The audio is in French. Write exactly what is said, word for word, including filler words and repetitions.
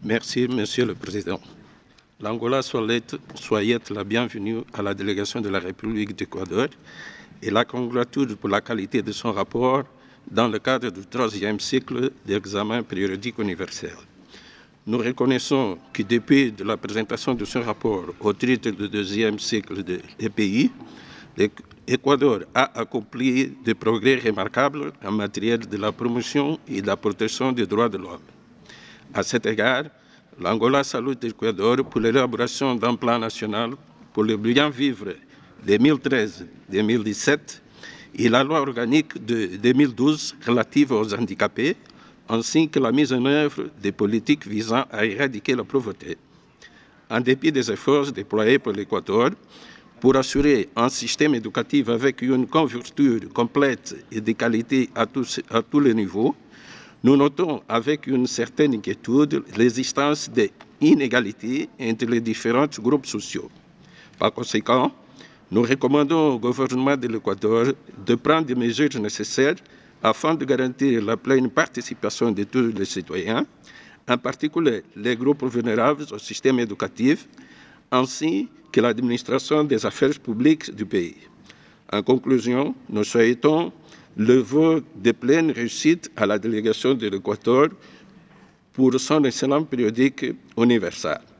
Merci, Monsieur le Président. L'Angola souhaite la bienvenue à la délégation de la République d'Équateur et la congratule pour la qualité de son rapport dans le cadre du troisième cycle d'examen périodique universel. Nous reconnaissons que depuis la présentation de ce rapport au titre du deuxième cycle de E P I, l'Équateur a accompli des progrès remarquables en matière de la promotion et de la protection des droits de l'homme. À cet égard, l'Angola salue l'Équateur pour l'élaboration d'un plan national pour le bien vivre deux mille treize à deux mille dix-sept et la loi organique de deux mille douze relative aux handicapés, ainsi que la mise en œuvre des politiques visant à éradiquer la pauvreté. En dépit des efforts déployés par l'Équateur pour assurer un système éducatif avec une couverture complète et de qualité à tous, à tous les niveaux, nous notons avec une certaine inquiétude l'existence d'inégalités entre les différents groupes sociaux. Par conséquent, nous recommandons au gouvernement de l'Équateur de prendre des mesures nécessaires afin de garantir la pleine participation de tous les citoyens, en particulier les groupes vulnérables au système éducatif, ainsi que l'administration des affaires publiques du pays. En conclusion, nous souhaitons le vœu de pleine réussite à la délégation de l'Équateur pour son excellent périodique universel.